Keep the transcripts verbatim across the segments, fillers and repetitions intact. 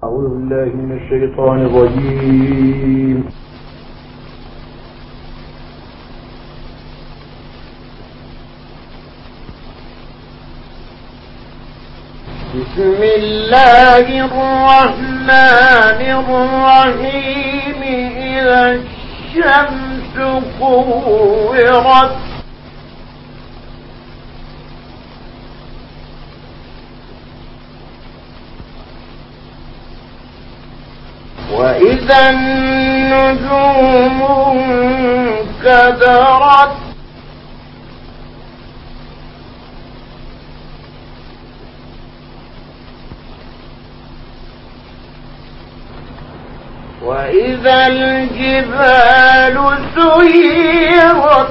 أعوذ بالله من الشيطان الرجيم. بسم الله الرحمن الرحيم. إذا الشمس كورت وإذا النجوم انكدرت وإذا الجبال سيرت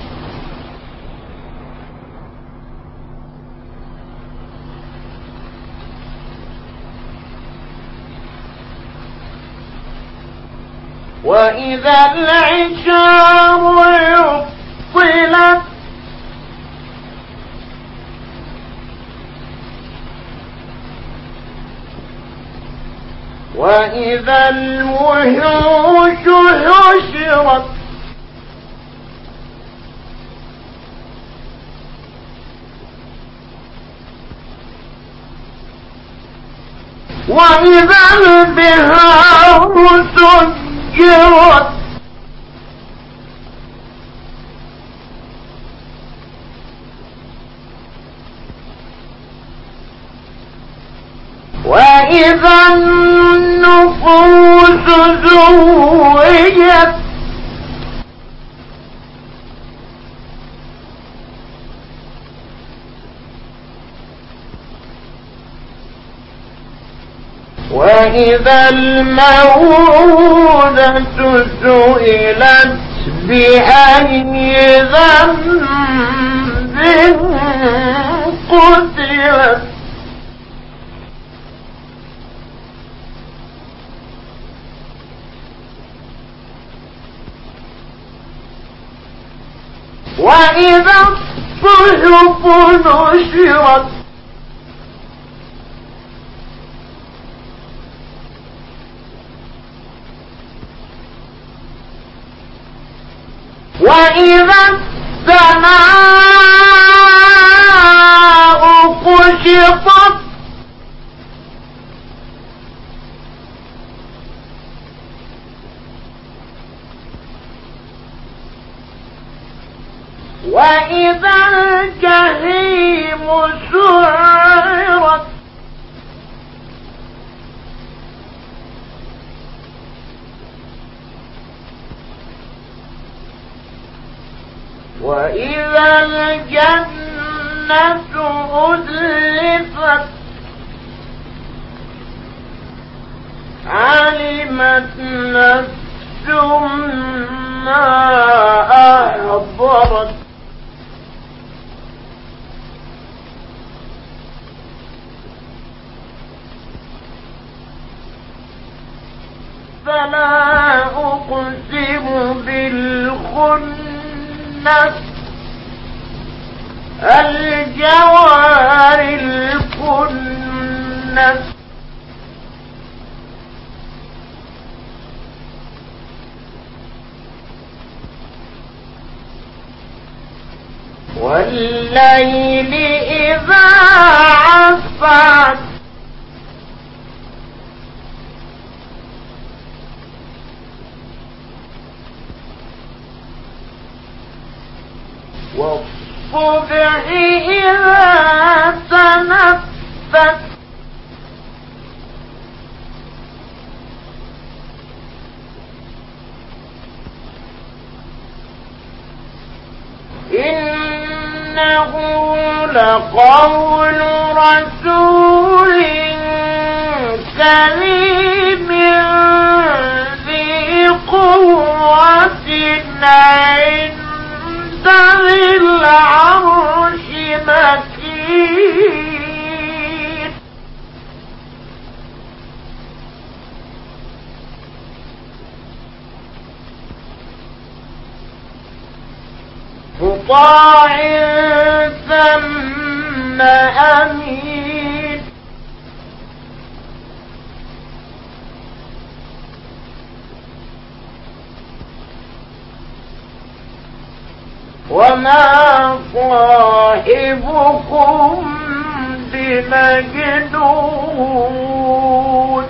وإذا العشار عطلت وإذا الوحوش حشرت وإذا البحار سجرت وإذا النفوس زوجت وإذا الموءودة سئلت بأي ذنب قتلت وإذا الصحف نشرت وإذا السماء كشطت وإذا الجحيم سعرت وإذا الجنة أزلفت علمت نفس ما أحضرت فلا أقسم بالخنس الجوار الكنس والليل إذا عسعس والصبح إذا تنفس إنه لقول رسول كريم ذي قوة عند ذي العرش مكين مطاع ثم أمين وما صاحبكم بمجنون.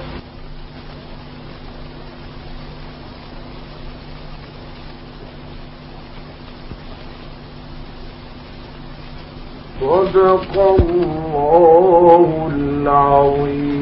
صدق الله العظيم.